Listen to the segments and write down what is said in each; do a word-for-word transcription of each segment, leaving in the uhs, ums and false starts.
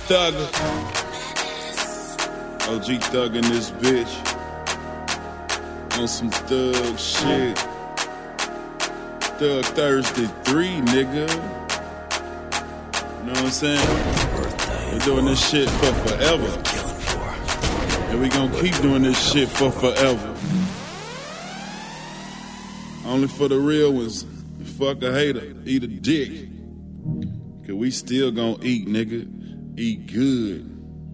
Thugger. O G Thugger in this bitch. On some thug shit. Thug Thursday three, nigga. You know what I'm saying? We're doing this shit for forever. And we gonna keep doing this shit for forever. Only for the real ones. Fuck a hater, eat a dick. Cause we still gonna eat, nigga. Eat good.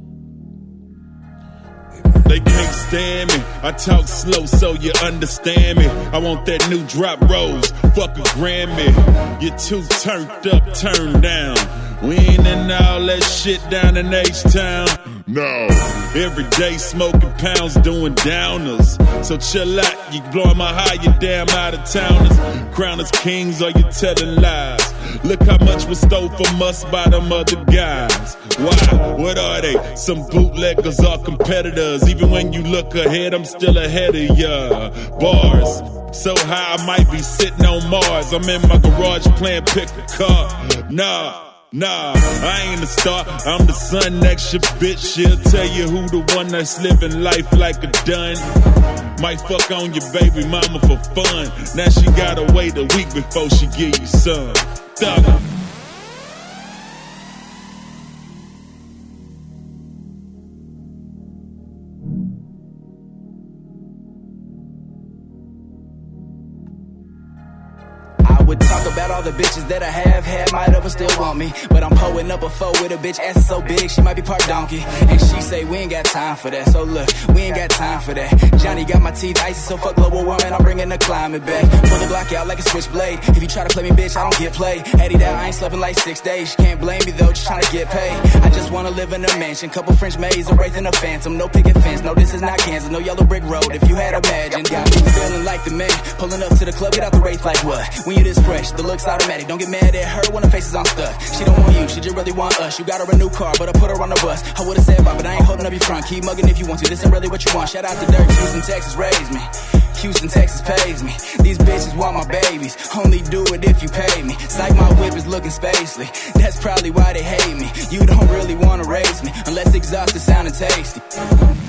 They can't stand me. I talk slow so you understand me. I want that new drop rose. Fuck a Grammy. You're too turned up, turned down. We ain't in all that shit down in H-Town. No. Every day smoking pounds, doing downers. So chill out, you blowing my high, you damn out of towners. Crown us kings, or you telling lies. Look how much was stole from us by them other guys. Why? What are they? Some bootleggers or competitors. Even when you look ahead, I'm still ahead of ya. Bars. So high I might be sitting on Mars. I'm in my garage playing pick a car. Nah. Nah, I ain't a star, I'm the sun next your bitch. She'll tell you who the one that's living life like a dun. Might fuck on your baby mama for fun. Now she gotta wait a week before she give you some. Thugger. Would talk about all the bitches that I have had, might ever still want me. But I'm pulling up a foe with a bitch ass is so big, she might be part donkey. And she say we ain't got time for that, so look, we ain't got time for that. Johnny got my teeth icy, so fuck global warming, I'm bringing the climate back. Pull the Glock out like a switchblade. If you try to play me, bitch, I don't get played. Eddie down, I ain't slept in like six days. She can't blame me though, just trying to get paid. I just wanna live in a mansion, couple French maids, a wraith and a phantom. No picket fence, no this is not Kansas, no yellow brick road. If you had imagined, got me feeling like the man. Pulling up to the club, get out the wraith like what? When you this fresh, the looks automatic. Don't get mad at her when her face is on stuck. She don't want you, she just really want us. You got her a new car, but I put her on the bus. I would've said bye, but I ain't holding up your front. Keep mugging if you want to, this ain't really what you want. Shout out to Dirk, Houston, Texas raised me. Houston, Texas pays me. These bitches want my babies. Only do it if you pay me. Psych, my whip is looking spacely. That's probably why they hate me. You don't really wanna raise me unless exhausted sounding tasty.